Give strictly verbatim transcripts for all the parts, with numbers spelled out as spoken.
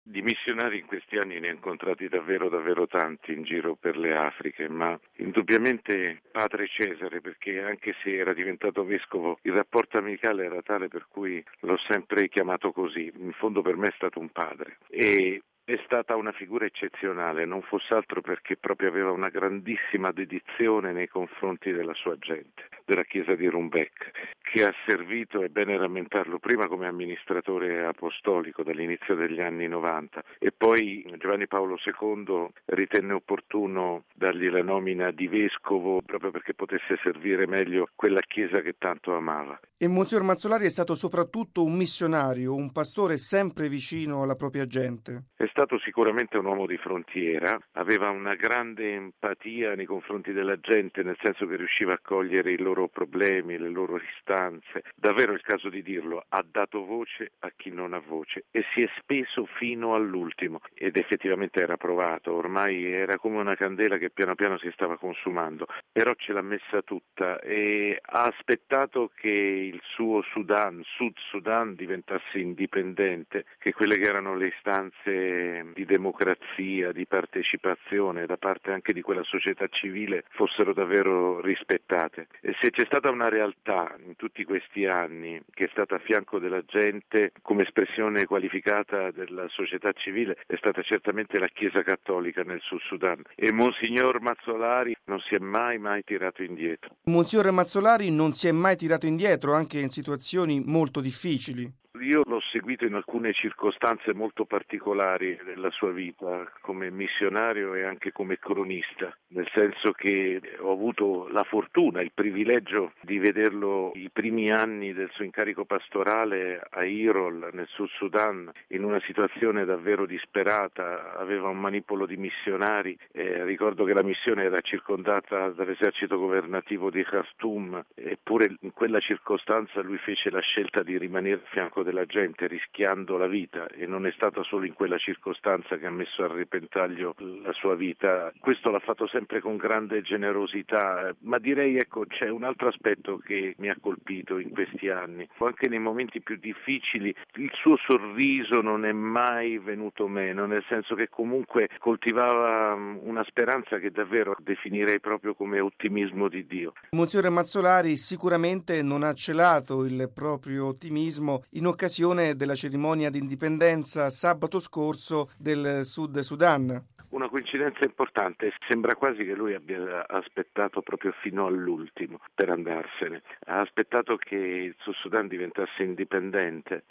Di missionari in questi anni ne ho incontrati davvero davvero tanti in giro per le Afriche, ma indubbiamente padre Cesare, perché anche se era diventato vescovo, il rapporto amicale era tale per cui l'ho sempre chiamato così. In fondo per me è stato un padre. E È stata una figura eccezionale, non fosse altro perché proprio aveva una grandissima dedizione nei confronti della sua gente, della chiesa di Rumbek, che ha servito, è bene rammentarlo, prima come amministratore apostolico dall'inizio degli anni novanta e poi Giovanni Paolo secondo ritenne opportuno dargli la nomina di vescovo proprio perché potesse servire meglio quella chiesa che tanto amava. E Monsignor Mazzolari è stato soprattutto un missionario, un pastore sempre vicino alla propria gente. È stato sicuramente un uomo di frontiera, aveva una grande empatia nei confronti della gente, nel senso che riusciva a cogliere i loro problemi, le loro istanze. Davvero è il caso di dirlo, ha dato voce a chi non ha voce e si è speso fino all'ultimo ed effettivamente era provato, ormai era come una candela che piano piano si stava consumando, però ce l'ha messa tutta e ha aspettato che il suo Sudan, Sud Sudan, diventasse indipendente, che quelle che erano le istanze di democrazia, di partecipazione da parte anche di quella società civile fossero davvero rispettate. E se c'è stata una realtà in tutti questi anni che è stata a fianco della gente come espressione qualificata della società civile è stata certamente la Chiesa Cattolica nel Sud Sudan e Monsignor Mazzolari non si è mai mai tirato indietro. Monsignor Mazzolari non si è mai tirato indietro, anche in situazioni molto difficili. Io l'ho seguito in alcune circostanze molto particolari della sua vita, come missionario e anche come cronista, nel senso che ho avuto la fortuna, il privilegio di vederlo i primi anni del suo incarico pastorale a Irol, nel Sud Sudan, in una situazione davvero disperata, aveva un manipolo di missionari, eh, ricordo che la missione era circondata dall'esercito governativo di Khartoum, eppure in quella circostanza lui fece la scelta di rimanere a fianco della gente rischiando la vita e non è stata solo in quella circostanza che ha messo a repentaglio la sua vita. Questo l'ha fatto sempre con grande generosità, ma direi ecco c'è un altro aspetto che mi ha colpito in questi anni. Anche nei momenti più difficili il suo sorriso non è mai venuto meno, nel senso che comunque coltivava una speranza che davvero definirei proprio come ottimismo di Dio. Monsignor Mazzolari sicuramente non ha celato il proprio ottimismo in occasione della cerimonia di indipendenza sabato scorso del Sud Sudan. Una coincidenza importante, sembra quasi che lui abbia aspettato proprio fino all'ultimo per andarsene, ha aspettato che il Sud Sudan diventasse indipendente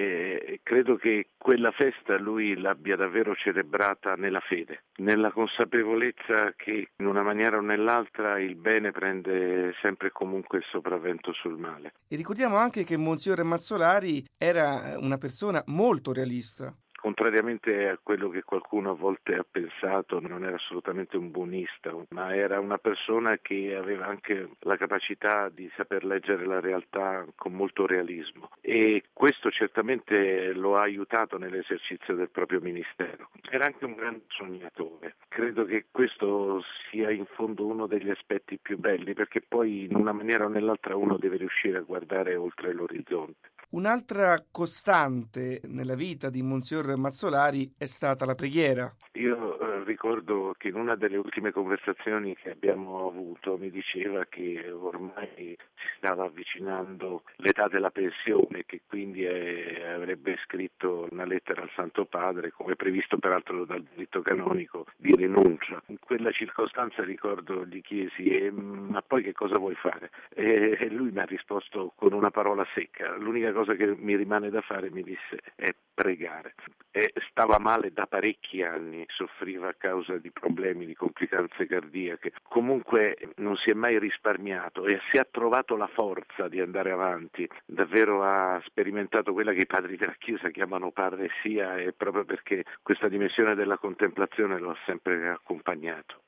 e credo che quella festa lui l'abbia davvero celebrata nella fede, nella consapevolezza che in una maniera o nell'altra il bene prende sempre e comunque il sopravvento sul male. E ricordiamo anche che Monsignor Mazzolari era una persona molto realista. Contrariamente a quello che qualcuno a volte ha pensato, non era assolutamente un buonista, ma era una persona che aveva anche la capacità di saper leggere la realtà con molto realismo e questo certamente lo ha aiutato nell'esercizio del proprio ministero. Era anche un grande sognatore. Credo che questo sia in fondo uno degli aspetti più belli, perché poi in una maniera o nell'altra uno deve riuscire a guardare oltre l'orizzonte. Un'altra costante nella vita di Monsignor Mazzolari è stata la preghiera. Io eh, ricordo che in una delle ultime conversazioni che abbiamo avuto mi diceva che ormai si stava avvicinando l'età della pensione e che quindi eh, avrebbe scritto una lettera al Santo Padre, come previsto peraltro dal diritto canonico, di rinuncia. In quella circostanza ricordo gli chiesi eh, ma poi che cosa vuoi fare? E lui mi ha risposto con una parola secca, l'unica cosa che mi rimane da fare, mi disse, è pregare. E stava male da parecchi anni, soffriva a causa di problemi, di complicanze cardiache, comunque non si è mai risparmiato e si è trovato la forza di andare avanti, davvero ha sperimentato quella che i padri della Chiesa chiamano parresia e proprio perché questa dimensione della contemplazione lo ha sempre accompagnato.